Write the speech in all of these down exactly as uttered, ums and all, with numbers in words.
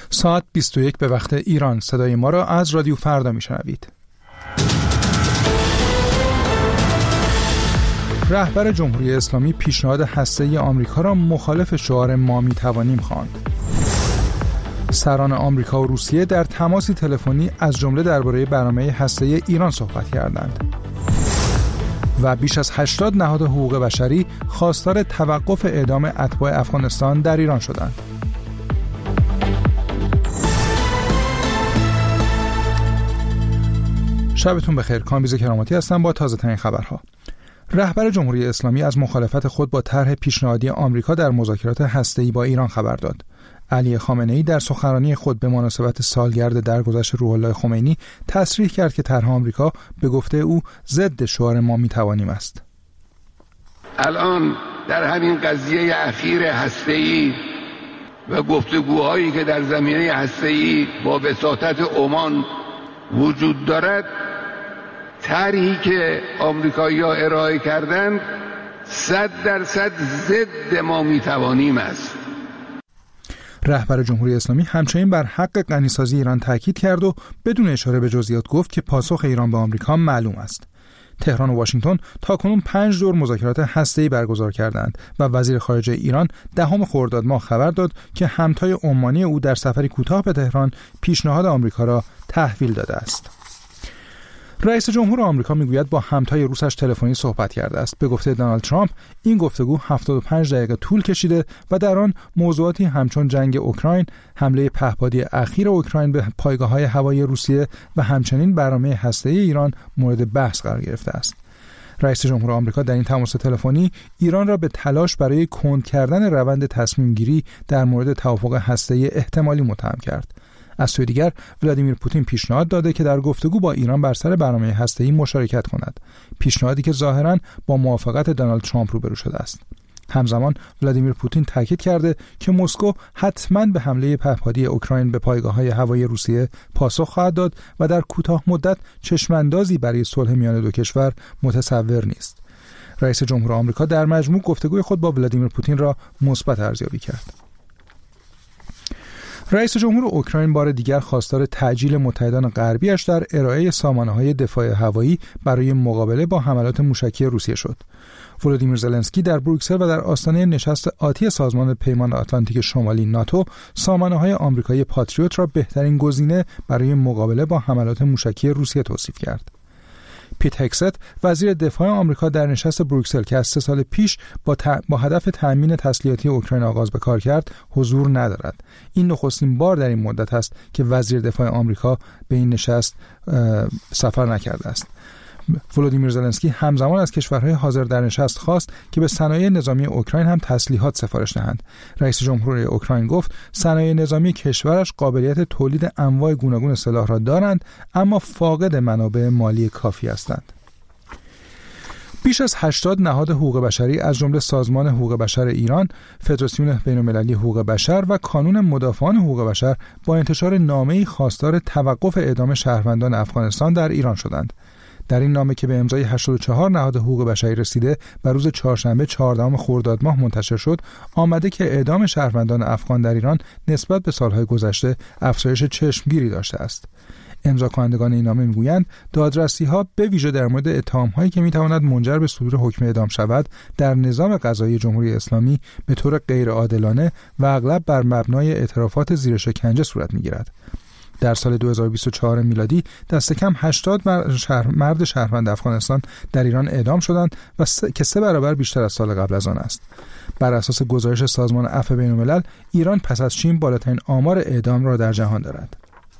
ساعت بیست و یک به وقت ایران. صدای ما را از رادیو فردا میشنوید. رهبر جمهوری اسلامی پیشنهاد هسته‌ای آمریکا را مخالف شعار ما میتوانیم خواند. سران آمریکا و روسیه در تماسی تلفنی از جمله درباره برنامه هسته‌ای ایران صحبت کردند. و بیش از هشتاد نهاد حقوق بشری خواستار توقف اعدام اتباع افغانستان در ایران شدند. شبتون بخیر. کامبیز کراماتی هستم با تازه ترین خبرها. رهبر جمهوری اسلامی از مخالفت خود با طرح پیشنهادی آمریکا در مذاکرات هسته‌ای با ایران خبر داد. علی خامنه‌ای در سخنرانی خود به مناسبت سالگرد درگذشت روح الله خمینی تصریح کرد که طرح آمریکا به گفته او ضد شعار ما میتوانیم است. الان در همین قضیه اخیر هسته‌ای و گفتگوهایی که در زمینه هسته‌ای با وساطت عمان وجود دارد، طرحی که آمریکایی‌ها ارائه کردند صد درصد ضد ما میتوانیم است. رهبر جمهوری اسلامی همچنین بر حق غنیسازی ایران تاکید کرد و بدون اشاره به جزئیات گفت که پاسخ ایران به آمریکا معلوم است. تهران و واشنگتن تاکنون پنج دور مذاکرات هسته‌ای برگزار کردند و وزیر خارجه ایران دهم خرداد ماه خبر داد که همتای عمانی او در سفری کوتاه به تهران پیشنهاد آمریکا را تحویل داده است. رئیس جمهور آمریکا میگوید با همتای روسش تلفنی صحبت کرده است. به گفته دونالد ترامپ این گفتگو هفتاد و پنج دقیقه طول کشیده و در آن موضوعاتی همچون جنگ اوکراین، حمله پهپادی اخیر اوکراین به پایگاه‌های هوایی روسیه و همچنین برنامه هسته‌ای ایران مورد بحث قرار گرفته است. رئیس جمهور آمریکا در این تماس تلفنی ایران را به تلاش برای کند کردن روند تصمیم گیری در مورد توافق هسته‌ای احتمالی متهم کرد. از سوی دیگر ولادیمیر پوتین پیشنهاد داده که در گفتگو با ایران بر سر برنامه هسته‌ای مشارکت کند، پیشنهادی که ظاهراً با موافقت دونالد ترامپ روبرو شده است. همزمان ولادیمیر پوتین تاکید کرده که مسکو حتماً به حمله پهپادی اوکراین به پایگاه‌های هوایی روسیه پاسخ خواهد داد و در کوتاه مدت چشم‌اندازی برای صلح میان دو کشور متصور نیست. رئیس جمهور آمریکا در مجموع گفتگوی خود با ولادیمیر پوتین را مثبت ارزیابی کرد. رئیس جمهور اوکراین بار دیگر خواستار تعجیل متحدان غربیش در ارائه سامانه‌های دفاع هوایی برای مقابله با حملات موشکی روسیه شد. ولودیمیر زلنسکی در بروکسل و در آستانه نشست آتی سازمان پیمان آتلانتیک شمالی ناتو سامانه‌های آمریکایی پاتریوت را بهترین گزینه برای مقابله با حملات موشکی روسیه توصیف کرد. پیت هکست وزیر دفاع آمریکا در نشست بروکسل که از سه سال پیش با, ت... با هدف تأمین تسلیحاتی اوکراین آغاز به کار کرد حضور ندارد. این نخستین بار در این مدت است که وزیر دفاع آمریکا به این نشست سفر نکرده است. ولودیمیر زلنسکی همزمان از کشورهای حاضر در نشست خواست که به صنایع نظامی اوکراین هم تسلیحات سفارش دهند. رئیس جمهوری اوکراین گفت صنایع نظامی کشورش قابلیت تولید انواع گوناگون سلاح را دارند اما فاقد منابع مالی کافی هستند. بیش از هشتاد نهاد حقوق بشری از جمله سازمان حقوق بشر ایران، فدراسیون بین‌المللی حقوق بشر و کانون مدافعان حقوق بشر با انتشار نامه‌ای خواستار توقف اعدام شهروندان افغانستان در ایران شدند. در این نامه که به امضای هشتاد و چهار نهاد حقوق بشری رسیده و روز چهارشنبه چهاردهم خرداد ماه منتشر شد، آمده که اعدام شهروندان افغان در ایران نسبت به سالهای گذشته افزایش چشمگیری داشته است. امضا کنندگان این نامه میگویند دادرسی‌ها به ویژه در مورد اتهام‌هایی که می‌تواند منجر به صدور حکم اعدام شود در نظام قضایی جمهوری اسلامی به طور غیرعادلانه و اغلب بر مبنای اعترافات زیر شکنجه صورت می‌گیرد. در سال دو هزار و بیست و چهار میلادی دست کم هشتاد شهر مرد شهروند افغانستان در ایران اعدام شدند و س... که سه برابر بیشتر از سال قبل از آن است. بر اساس گزارش سازمان عفو بین‌الملل، ایران پس از چین بالاترین آمار اعدام را در جهان دارد.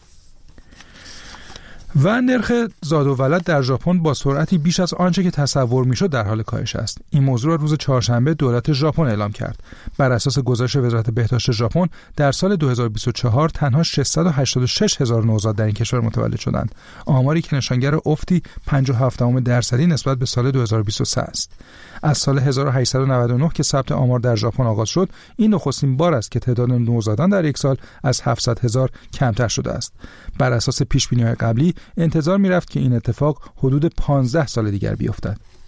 و نرخ زاد و ولد در ژاپن با سرعتی بیش از آنچه که تصور میشد در حال کاهش است. این موضوع را روز چهارشنبه دولت ژاپن اعلام کرد. بر اساس گزارش وزارت بهداشت ژاپن، در سال دو هزار و بیست و چهار تنها ششصد و هشتاد و شش هزار نوزاد در این کشور متولد شدند. آماری که نشانگر افتی پنجاه و هفت درصدی نسبت به سال دو هزار و بیست و سه است. از سال هزار و هشتصد و نود و نه که ثبت آمار در ژاپن آغاز شد، این نخستین بار است که تعداد نوزادان در یک سال از هفتصد هزار کمتر شده است. بر اساس پیش‌بینی‌های قبلی انتظار می‌رفت که این اتفاق حدود پانزده سال دیگر بیفتد.